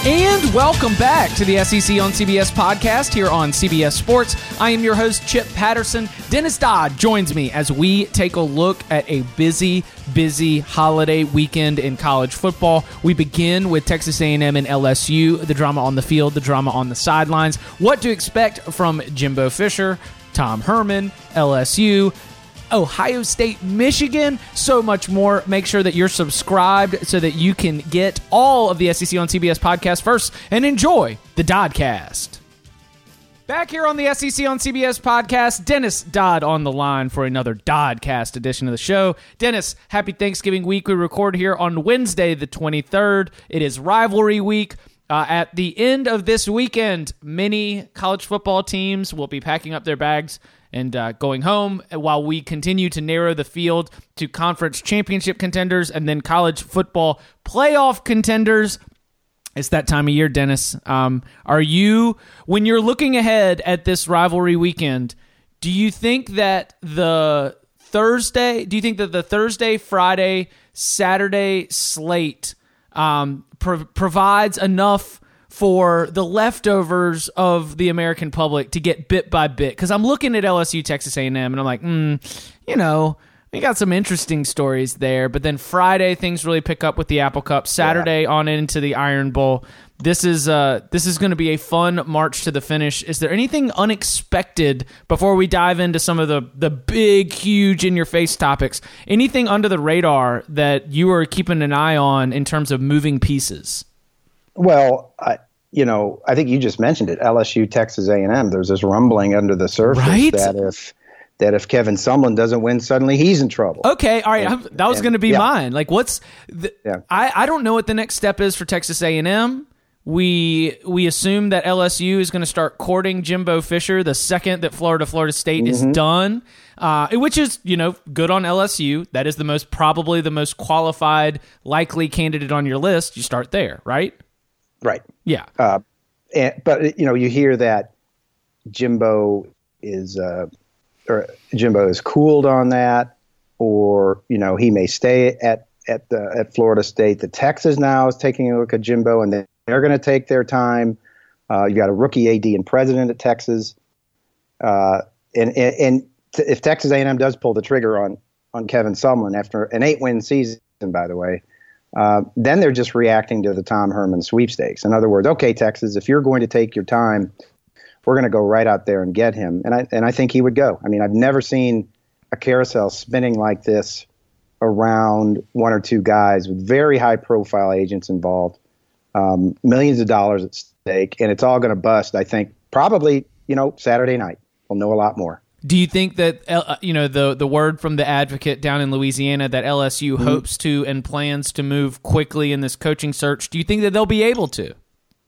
And welcome back to the SEC on CBS podcast here on CBS Sports. I am your host, Chip Patterson. Dennis Dodd joins me as we take a look at a busy holiday weekend in college football. We begin with Texas A&M and LSU, the drama on the field, the drama on the sidelines, what to expect from Jimbo Fisher, Tom Herman, LSU, Ohio State, Michigan, so much more. Make sure that you're subscribed so that you can get all of the SEC on CBS podcast first and enjoy the Doddcast. Back here on the SEC on CBS podcast, Dennis Dodd on the line for another Doddcast edition of the show. Dennis, happy Thanksgiving week. We record here on Wednesday the 23rd. It is rivalry week. At the end of this weekend, many college football teams will be packing up their bags and going home while we continue to narrow the field to conference championship contenders and then college football playoff contenders. It's that time of year, Dennis. Are you, when you're looking ahead at this rivalry weekend, do you think that the Thursday, Friday, Saturday slate provides enough for the leftovers of the American public to get bit by bit? Because I'm looking at LSU, Texas A&M, and I'm like, we got some interesting stories there. But then Friday, things really pick up with the Apple Cup. Saturday on into the Iron Bowl. This is going to be a fun march to the finish. Is there anything unexpected before we dive into some of the big, huge, in-your-face topics? Anything under the radar that you are keeping an eye on in terms of moving pieces? Well, I think you just mentioned it. LSU, Texas A&M. There's this rumbling under the surface that if Kevin Sumlin doesn't win, suddenly he's in trouble. Okay, all right. That was going to be mine. Like, I don't know what the next step is for Texas A&M. We assume that LSU is going to start courting Jimbo Fisher the second that Florida State is done, which is, good on LSU. That is probably the most qualified, likely candidate on your list. You start there, right? Right. Yeah. But you hear that Jimbo is cooled on that, or he may stay at Florida State. The Texas now is taking a look at Jimbo, and they're going to take their time. You got a rookie AD and president at Texas, and if Texas A&M does pull the trigger on Kevin Sumlin after an 8-win season, by the way. Then they're just reacting to the Tom Herman sweepstakes. In other words, okay, Texas, if you're going to take your time, we're going to go right out there and get him. And I think he would go. I mean, I've never seen a carousel spinning like this around one or two guys with very high-profile agents involved, millions of dollars at stake, and it's all going to bust, I think, probably, Saturday night. We'll know a lot more. Do you think that the word from the advocate down in Louisiana that LSU hopes to and plans to move quickly in this coaching search? Do you think that they'll be able to?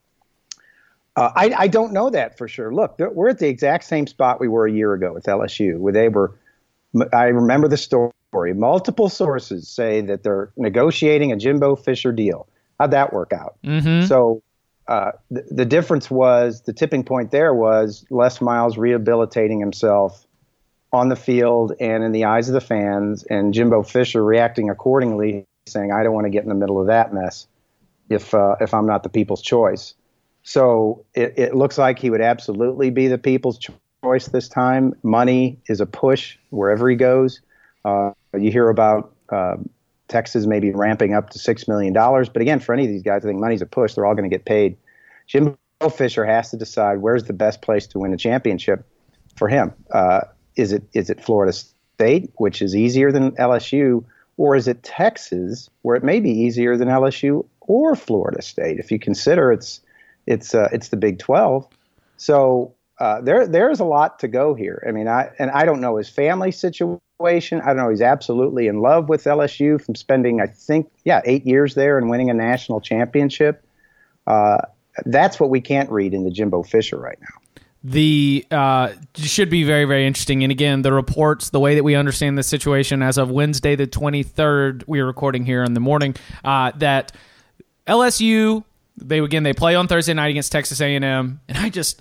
I don't know that for sure. Look, we're at the exact same spot we were a year ago with LSU, where they were. I remember the story. Multiple sources say that they're negotiating a Jimbo Fisher deal. How'd that work out? Mm-hmm. So the difference was, the tipping point there was Les Miles rehabilitating himself on the field and in the eyes of the fans, and Jimbo Fisher reacting accordingly, saying, I don't want to get in the middle of that mess if I'm not the people's choice. So it looks like he would absolutely be the people's choice this time. Money is a push wherever he goes. You hear about Texas maybe ramping up to $6 million. But again, for any of these guys, I think money's a push. They're all going to get paid. Jimbo Fisher has to decide where's the best place to win a championship for him. Is it Florida State, which is easier than LSU, or is it Texas, where it may be easier than LSU or Florida State? If you consider it's the Big 12. So there's a lot to go here. I mean, I don't know his family situation. I don't know. He's absolutely in love with LSU from spending, I think, 8 years there and winning a national championship. That's what we can't read in the Jimbo Fisher right now. The should be very, very interesting. And again, the reports, the way that we understand the situation as of Wednesday the 23rd, we are recording here in the morning, that LSU, they play on Thursday night against Texas A&M, and I just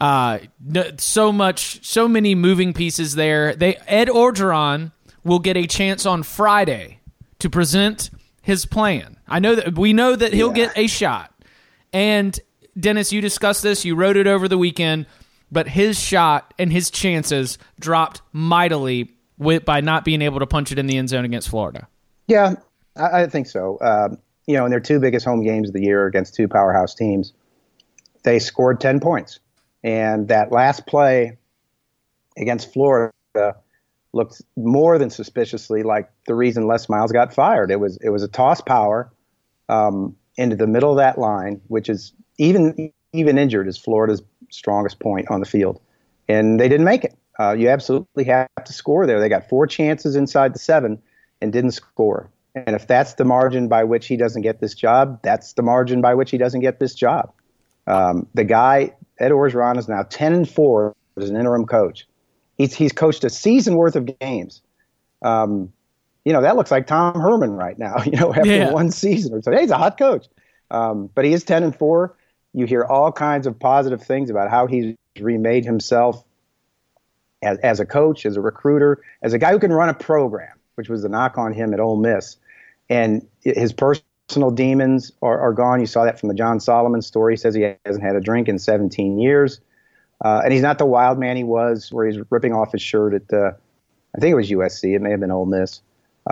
so many moving pieces there. Ed Orgeron will get a chance on Friday to present his plan. We know that he'll get a shot. And Dennis, you discussed this, you wrote it over the weekend, but his shot and his chances dropped mightily by not being able to punch it in the end zone against Florida. Yeah, I think so. In their two biggest home games of the year against two powerhouse teams, they scored 10 points. And that last play against Florida looked more than suspiciously like the reason Les Miles got fired. It was a toss power into the middle of that line, which is even injured is Florida's strongest point on the field. And they didn't make it. You absolutely have to score there. They got 4 chances inside the 7 and didn't score. And if that's the margin by which he doesn't get this job, that's the margin by which he doesn't get this job. The guy, Ed Orgeron, is now 10-4 as an interim coach. He's coached a season worth of games. That looks like Tom Herman right now, after one season or so. Hey, he's a hot coach. But he is 10-4. You hear all kinds of positive things about how he's remade himself as a coach, as a recruiter, as a guy who can run a program, which was the knock on him at Ole Miss. And his personal demons are gone. You saw that from the John Solomon story. He says he hasn't had a drink in 17 years. And he's not the wild man he was, where he's ripping off his shirt at, I think it was USC. It may have been Ole Miss.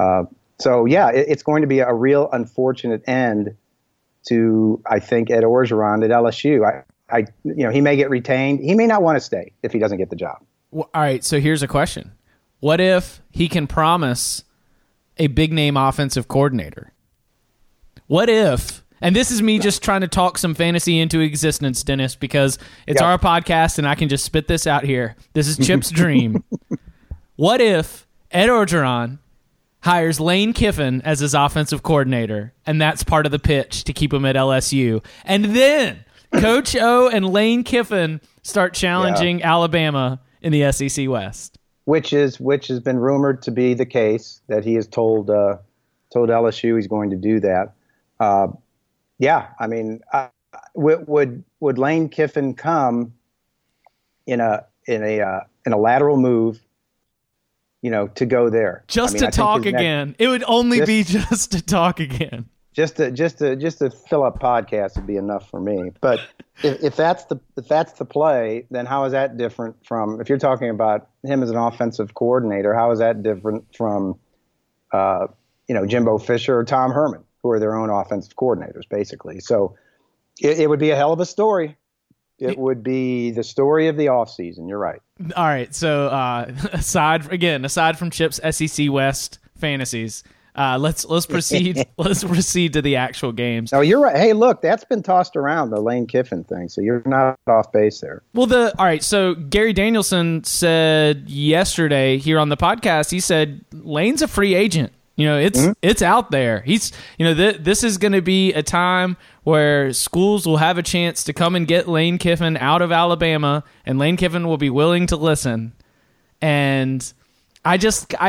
It's going to be a real unfortunate end to, I think, Ed Orgeron at LSU. He may get retained. He may not want to stay if he doesn't get the job. Well, all right, so here's a question. What if he can promise a big-name offensive coordinator? What if, and this is me just trying to talk some fantasy into existence, Dennis, because it's our podcast and I can just spit this out here. This is Chip's dream. What if Ed Orgeron hires Lane Kiffin as his offensive coordinator, and that's part of the pitch to keep him at LSU? And then Coach O and Lane Kiffin start challenging Alabama in the SEC West. Which has been rumored to be the case, that he has told LSU he's going to do that. Would Lane Kiffin come in a lateral move, to go there? Just to talk again. It would only be just to talk again. Just to fill up podcasts would be enough for me. But if that's the play, then how is that different from, if you're talking about him as an offensive coordinator, how is that different from Jimbo Fisher or Tom Herman, who are their own offensive coordinators, basically? So it would be a hell of a story. It would be the story of the offseason. You're right. All right. So aside from Chip's SEC West fantasies, let's proceed. Let's proceed to the actual games. Oh, you're right. Hey, look, that's been tossed around, the Lane Kiffin thing. So you're not off base there. Well, all right. So Gary Danielson said yesterday here on the podcast, he said Lane's a free agent. It's out there. He's, this is going to be a time where schools will have a chance to come and get Lane Kiffin out of Alabama, and Lane Kiffin will be willing to listen. And I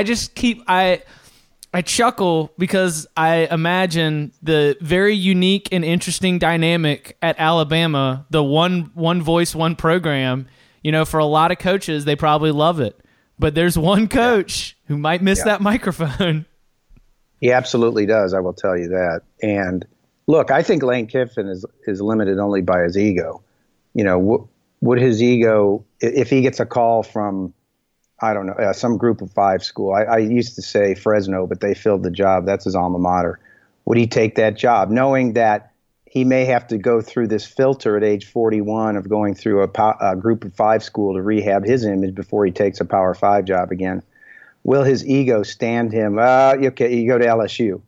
chuckle because I imagine the very unique and interesting dynamic at Alabama, the one voice, one program. For a lot of coaches, they probably love it. But there's one coach who might miss that microphone. He absolutely does, I will tell you that. And look, I think Lane Kiffin is limited only by his ego. Would his ego, if he gets a call from, I don't know, some group of 5 school. I used to say Fresno, but they filled the job. That's his alma mater. Would he take that job, knowing that he may have to go through this filter at age 41 of going through a group of 5 school to rehab his image before he takes a Power 5 job again? Will his ego stand him? Okay, you go to LSU.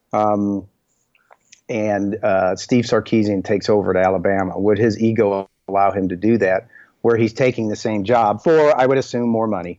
And Steve Sarkisian takes over to Alabama. Would his ego allow him to do that, where he's taking the same job for, I would assume, more money?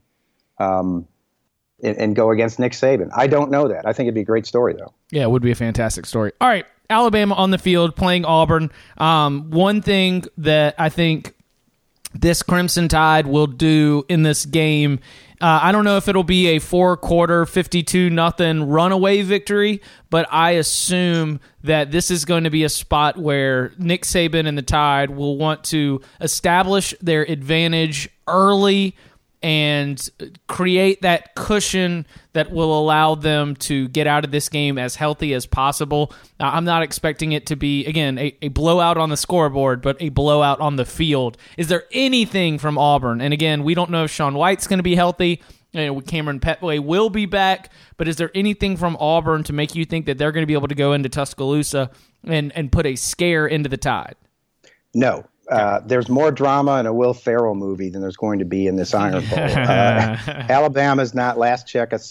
And go against Nick Saban. I don't know that. I think it'd be a great story, though. Yeah, it would be a fantastic story. All right, Alabama on the field playing Auburn. One thing that I think this Crimson Tide will do in this game, I don't know if it'll be a 4-quarter, 52-0 runaway victory, but I assume that this is going to be a spot where Nick Saban and the Tide will want to establish their advantage early and create that cushion that will allow them to get out of this game as healthy as possible. I'm not expecting it to be, again, a blowout on the scoreboard, but a blowout on the field. Is there anything from Auburn? And again, we don't know if Sean White's going to be healthy. Cameron Petway will be back, but is there anything from Auburn to make you think that they're going to be able to go into Tuscaloosa and put a scare into the Tide? No. There's more drama in a Will Ferrell movie than there's going to be in this Iron Bowl. Alabama's not, last check, a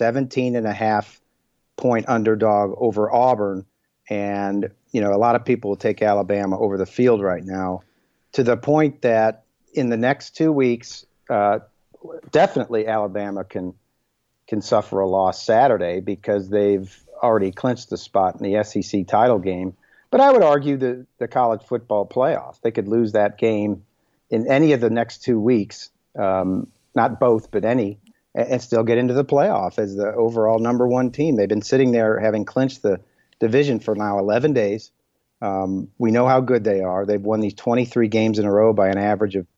17.5-point underdog over Auburn. And, a lot of people will take Alabama over the field right now, to the point that in the next 2 weeks, definitely Alabama can suffer a loss Saturday because they've already clinched the spot in the SEC title game. But I would argue the college football playoff. They could lose that game in any of the next 2 weeks, not both, but any, and still get into the playoff as the overall number one team. They've been sitting there having clinched the division for now 11 days. We know how good they are. They've won these 23 games in a row by an average of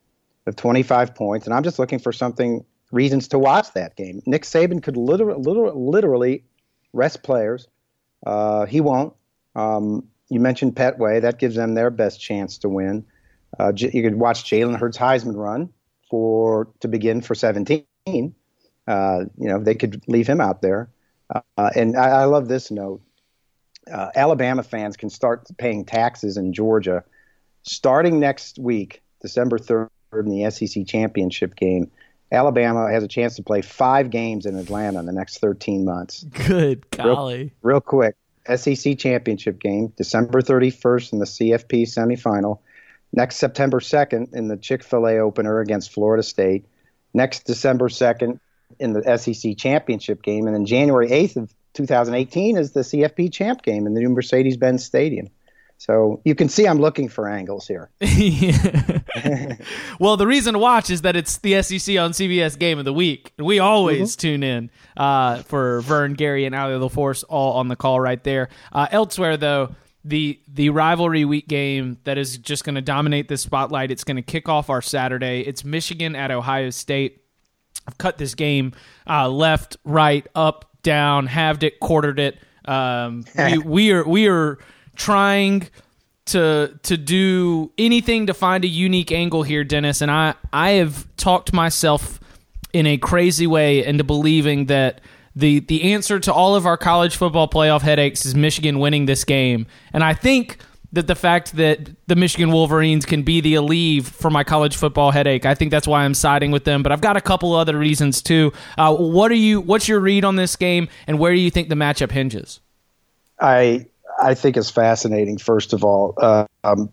25 points, and I'm just looking for reasons to watch that game. Nick Saban could literally rest players. He won't. You mentioned Petway. That gives them their best chance to win. You could watch Jalen Hurts' Heisman run to begin for 17. They could leave him out there. And I love this note. Alabama fans can start paying taxes in Georgia starting next week, December 3rd, in the SEC championship game. Alabama has a chance to play 5 games in Atlanta in the next 13 months. Good golly. Real quick. SEC championship game, December 31st in the CFP semifinal. Next September 2nd in the Chick-fil-A opener against Florida State. Next December 2nd in the SEC championship game. And then January 8th of 2018 is the CFP champ game in the new Mercedes-Benz Stadium. So you can see I'm looking for angles here. Well, the reason to watch is that it's the SEC on CBS Game of the Week. We always tune in for Vern, Gary, and Allie LaForce all on the call right there. Elsewhere, though, the rivalry week game that is just going to dominate the spotlight, it's going to kick off our Saturday. It's Michigan at Ohio State. I've cut this game left, right, up, down, halved it, quartered it. We are trying to do anything to find a unique angle here, Dennis, and I have talked myself in a crazy way into believing that the answer to all of our college football playoff headaches is Michigan winning this game. And I think that the fact that the Michigan Wolverines can be the alleviation for my college football headache, I think that's why I'm siding with them. But I've got a couple other reasons too. What's your read on this game, and where do you think the matchup hinges? I think it's fascinating. First of all, I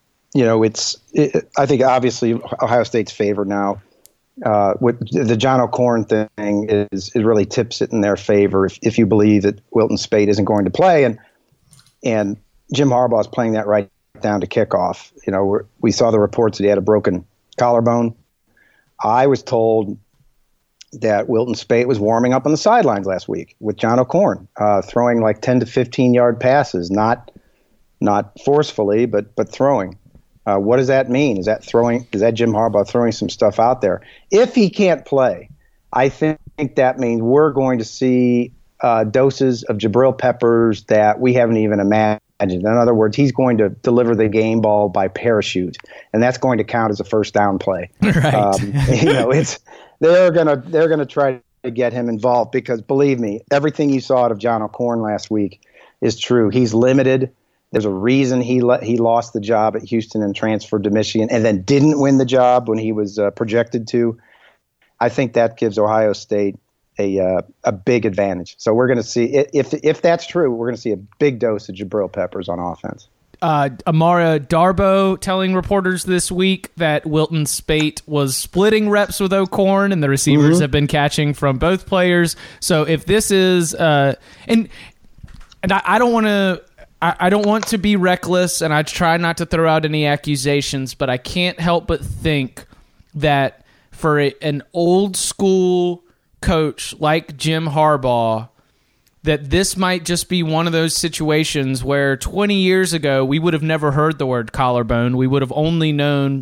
think obviously Ohio State's favored now. With the John O'Korn thing is really tips it in their favor if you believe that Wilton Speight isn't going to play, and Jim Harbaugh is playing that right down to kickoff. We saw the reports that he had a broken collarbone. I was told that Wilton Speight was warming up on the sidelines last week with John O'Korn, throwing like 10 to 15-yard passes, not forcefully, but throwing. What does that mean? Is that Jim Harbaugh throwing some stuff out there? If he can't play, I think that means we're going to see doses of Jabril Peppers that we haven't even imagined. In other words, he's going to deliver the game ball by parachute, and that's going to count as a first down play. Right. They're gonna try to get him involved because, believe me, everything you saw out of John O'Korn last week is true. He's limited. There's a reason he lost the job at Houston and transferred to Michigan, and then didn't win the job when he was projected to. I think that gives Ohio State a big advantage. So we're going to see, if that's true, we're going to see a big dose of Jabril Peppers on offense. Amara Darboh telling reporters this week that Wilton Speight was splitting reps with O'Korn, and the receivers have been catching from both players. So if this is and I don't want to be reckless, and I try not to throw out any accusations, but I can't help but think that for an old school coach like Jim Harbaugh, that this might just be one of those situations where 20 years ago we would have never heard the word collarbone. We would have only known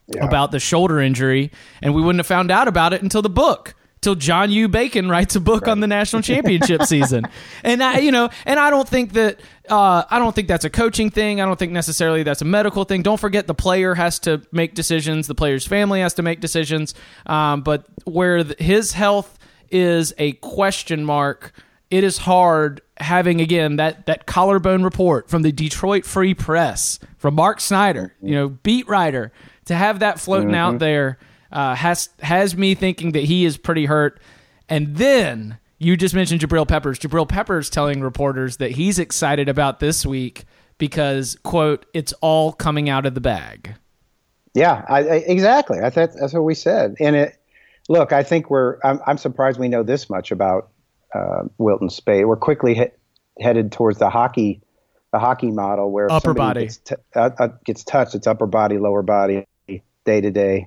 about the shoulder injury, and we wouldn't have found out about it until the book. Till John U. Bacon writes a book on the national championship season, and I don't think that I don't think that's a coaching thing. I don't think necessarily that's a medical thing. Don't forget the player has to make decisions. The player's family has to make decisions. But where his health is a question mark, it is hard having again that collarbone report from the Detroit Free Press from Mark Snyder, beat writer, to have that floating out there. Has me thinking that he is pretty hurt. And then you just mentioned Jabril Peppers. Jabril Peppers telling reporters that he's excited about this week because, quote, it's all coming out of the bag. Yeah, exactly. That's what we said. And look, I think I'm surprised we know this much about Wilton Speight. We're quickly headed towards the hockey model where upper body gets touched. It's upper body, lower body, day to day.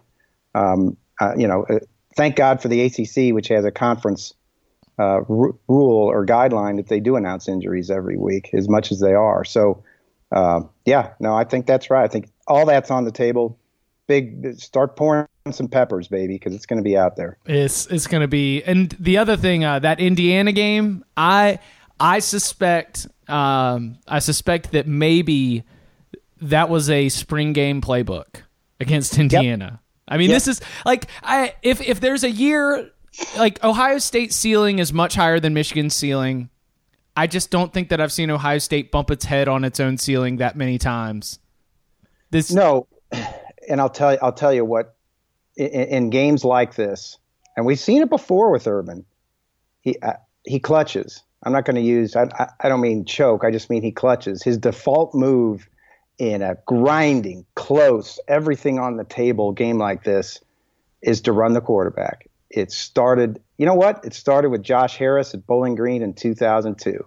Thank God for the ACC, which has a conference rule or guideline that they do announce injuries every week, as much as they are. So, I think that's right. I think all that's on the table. Start pouring some peppers, baby, because it's going to be out there. It's going to be. And the other thing, that Indiana game, I suspect that maybe that was a spring game playbook against Indiana. Yep. I mean, This is like if there's a year like Ohio State's ceiling is much higher than Michigan's ceiling. I just don't think that I've seen Ohio State bump its head on its own ceiling that many times. No, and I'll tell you what. In games like this, and we've seen it before with Urban, he clutches. I'm not going to use. I don't mean choke. I just mean he clutches. His default move in a grinding, close, everything on the table game like this is to run the quarterback. It started, It started with Josh Harris at Bowling Green in 2002.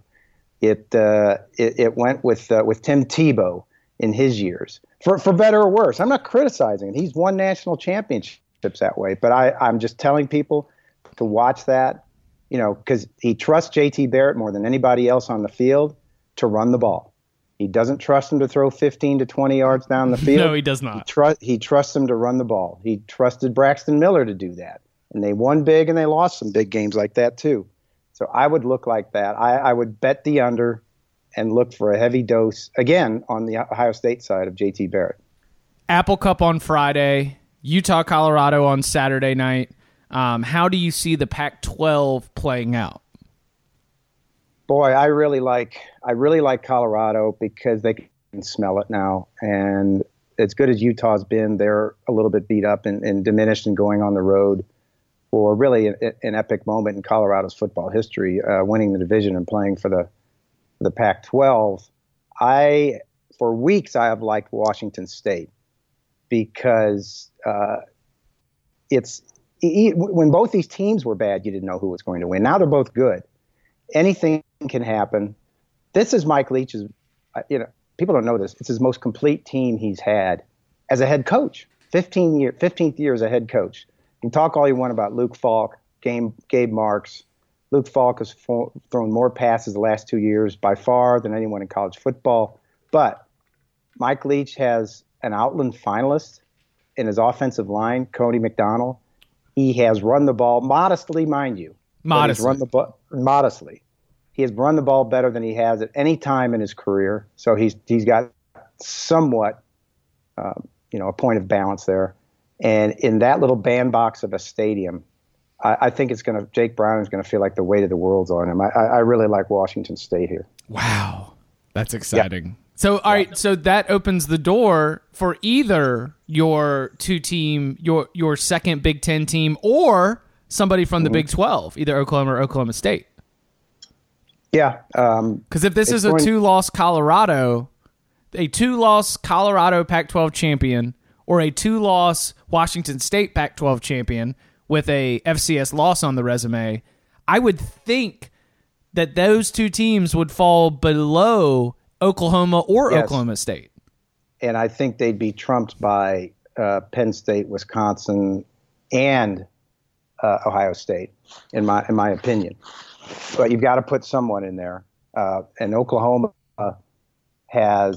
It went with Tim Tebow in his years, for better or worse. I'm not criticizing it. He's won national championships that way, but I'm just telling people to watch that, because he trusts J.T. Barrett more than anybody else on the field to run the ball. He doesn't trust him to throw 15 to 20 yards down the field. No, he does not. He trusts him to run the ball. He trusted Braxton Miller to do that. And they won big and they lost some big games like that too. So I would look like that. I would bet the under and look for a heavy dose, again, on the Ohio State side of J.T. Barrett. Apple Cup on Friday, Utah, Colorado on Saturday night. How do you see the Pac-12 playing out? Boy, I really like Colorado because they can smell it now. And as good as Utah's been, they're a little bit beat up and diminished and going on the road for really an epic moment in Colorado's football history, winning the division and playing for the Pac-12. For weeks, I have liked Washington State because when both these teams were bad, you didn't know who was going to win. Now they're both good. Anything can happen. This is Mike Leach's, people don't know this. It's his most complete team he's had as a head coach. 15th year as a head coach. You can talk all you want about Luke Falk, Gabe Marks. Luke Falk has thrown more passes the last 2 years by far than anyone in college football. But Mike Leach has an Outland finalist in his offensive line, Cody McDonald. He has run the ball modestly, mind you. Modestly. He has run the ball better than he has at any time in his career. So he's got somewhat, a point of balance there. And in that little bandbox of a stadium, I think Jake Brown is going to feel like the weight of the world's on him. I really like Washington State here. Wow. That's exciting. Yeah. So, all right. So that opens the door for either your two team, your second Big Ten team, or somebody from the Big 12, either Oklahoma or Oklahoma State. Yeah. Because if this is a two-loss Colorado Pac-12 champion, or a two-loss Washington State Pac-12 champion with a FCS loss on the resume, I would think that those two teams would fall below Oklahoma or Oklahoma State. And I think they'd be trumped by Penn State, Wisconsin, and Ohio State, in my opinion. But you've got to put someone in there. And Oklahoma has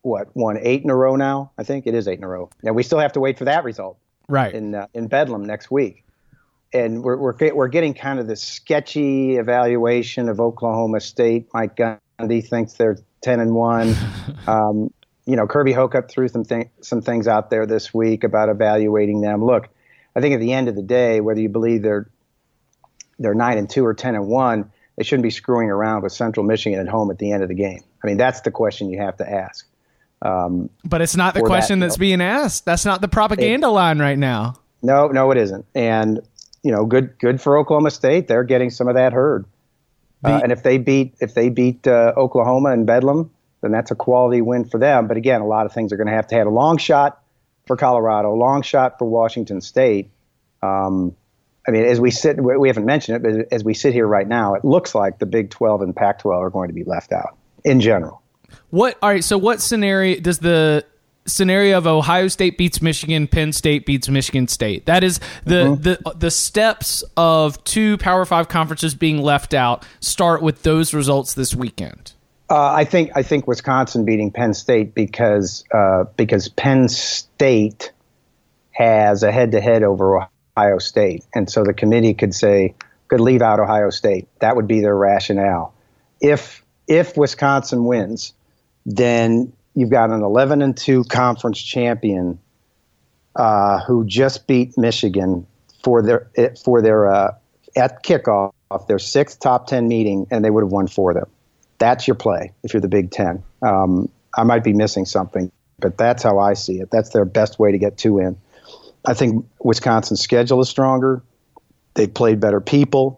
won 8 in a row now. I think it is 8 in a row. Now we still have to wait for that result, right, in Bedlam next week, and we're getting kind of this sketchy evaluation of Oklahoma State. Mike Gundy thinks they're 10-1. Kirby Hocup threw some things out there this week about evaluating them. Look, I think at the end of the day, whether you believe they're 9-2 or 10-1, they shouldn't be screwing around with Central Michigan at home at the end of the game. I mean, that's the question you have to ask. But it's not the question that's being asked. That's not the propaganda line right now. No, it isn't. And good for Oklahoma State. They're getting some of that heard. And if they beat Oklahoma and Bedlam, then that's a quality win for them. But again, a lot of things are going to have a long shot for Colorado, a long shot for Washington State. As we haven't mentioned it, but as we sit here right now, it looks like the Big 12 and Pac-12 are going to be left out in general. So what scenario does the scenario of Ohio State beats Michigan, Penn State beats Michigan State? That is the steps of 2 Power 5 conferences being left out start with those results this weekend. I think Wisconsin beating Penn State because Penn State has a head-to-head over Ohio State, and so the committee could leave out Ohio State. That would be their rationale. If Wisconsin wins, then you've got an 11-2 conference champion who just beat Michigan for their at kickoff their 6th top 10 meeting, and they would have won 4 of them. That's your play if you're the Big Ten. I might be missing something, but that's how I see it. That's their best way to get 2 in. I think Wisconsin's schedule is stronger. They've played better people.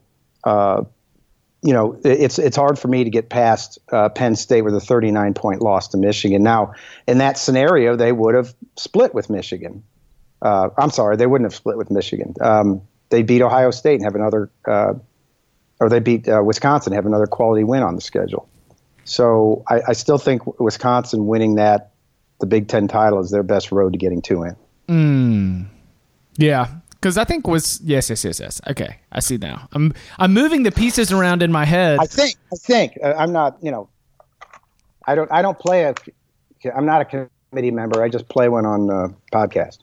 It's hard for me to get past Penn State with a 39-point loss to Michigan. Now, in that scenario, they would have split with Michigan. I'm sorry, they wouldn't have split with Michigan. They beat Ohio State and have another, or they beat Wisconsin and have another quality win on the schedule. So I still think Wisconsin winning the Big Ten title is their best road to getting 2 in. Yeah. Because I think yes. Okay, I see now. I'm moving the pieces around in my head. I think I'm not. I don't play I'm not a committee member. I just play one on podcast.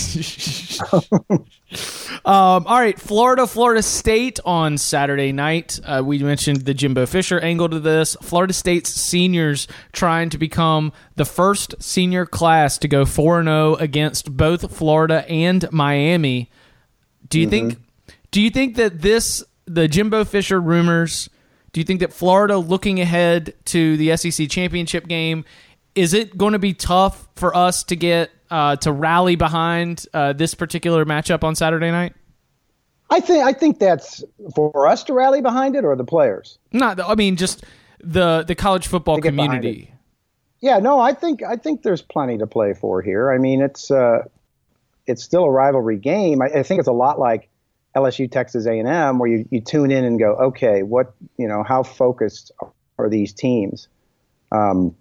All right, Florida State on Saturday night. We mentioned the Jimbo Fisher angle to this. Florida State's seniors trying to become the first senior class to go 4-0 against both Florida and Miami. Do you think that the Jimbo Fisher rumors, do you think that Florida looking ahead to the SEC championship game, is it going to be tough for us to get to rally behind this particular matchup on Saturday night? I think that's for us to rally behind it, or the players. Just the college football community. Yeah, no, I think there's plenty to play for here. I mean, it's still a rivalry game. I think it's a lot like LSU Texas A&M, where you tune in and go, okay, how focused are these teams? How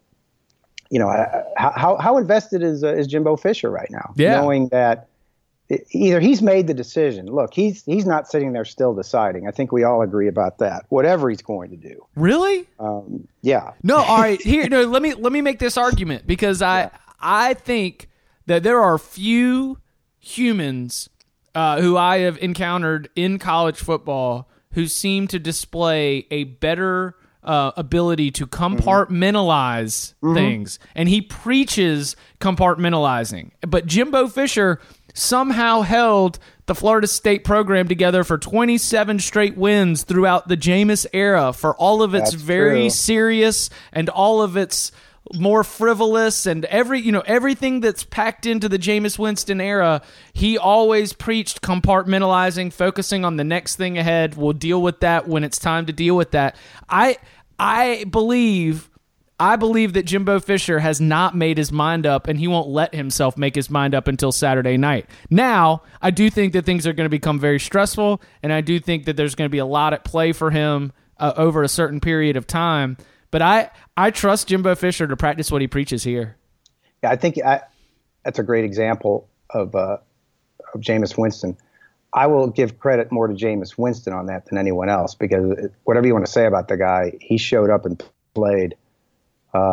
invested is Jimbo Fisher right now? Yeah. Knowing that either he's made the decision. Look, he's not sitting there still deciding. I think we all agree about that. Whatever he's going to do. Really? Yeah. No. All right. Here. No. Let me make this argument, because I think that there are few humans who I have encountered in college football who seem to display a better ability to compartmentalize things. And he preaches compartmentalizing. But Jimbo Fisher somehow held the Florida State program together for 27 straight wins throughout the Jameis era, for all of its serious and all of its more frivolous and everything that's packed into the Jameis Winston era. He always preached compartmentalizing, focusing on the next thing ahead. We'll deal with that when it's time to deal with that. I believe that Jimbo Fisher has not made his mind up, and he won't let himself make his mind up until Saturday night. Now, I do think that things are going to become very stressful, and I do think that there's going to be a lot at play for him over a certain period of time. But I trust Jimbo Fisher to practice what he preaches here. Yeah, I think that's a great example of Jameis Winston. I will give credit more to Jameis Winston on that than anyone else, because whatever you want to say about the guy, he showed up and played.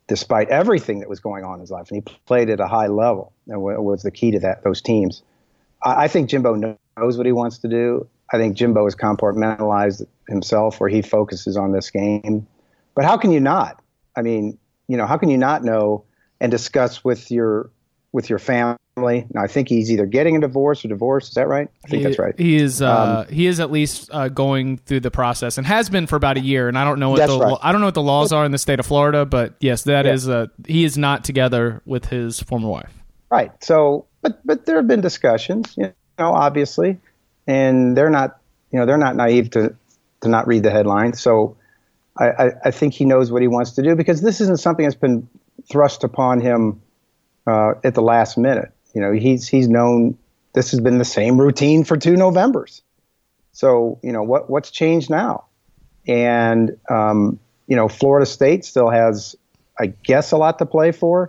despite everything that was going on in his life, and he played at a high level, and was the key to those teams. I think Jimbo knows what he wants to do. I think Jimbo has compartmentalized himself where he focuses on this game. But how can you not? I mean, how can you not know and discuss with your family? Now, I think he's either getting a divorce or divorced. Is that right? I think that's right. He is. He is at least going through the process, and has been for about a year. And I don't know what I don't know what the laws are in the state of Florida, but yes, that is. He is not together with his former wife. Right. So, but there have been discussions, obviously, and they're not naive to not read the headline. So, I think he knows what he wants to do, because this isn't something that's been thrust upon him at the last minute. He's known this has been the same routine for 2 Novembers. So, what's changed now? And, Florida State still has, I guess, a lot to play for.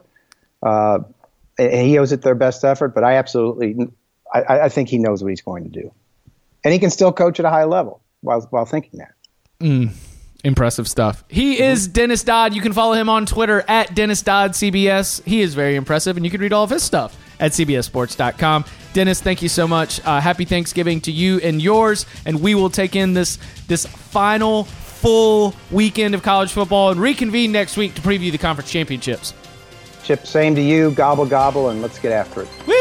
He owes it their best effort, but I think he knows what he's going to do. And he can still coach at a high level while thinking that. Impressive stuff. He is Dennis Dodd. You can follow him on Twitter at Dennis Dodd CBS. He is very impressive, and you can read all of his stuff at CBSSports.com. Dennis, thank you so much. Happy Thanksgiving to you and yours, and we will take in this final full weekend of college football and reconvene next week to preview the conference championships. Chip, same to you. Gobble, gobble, and let's get after it.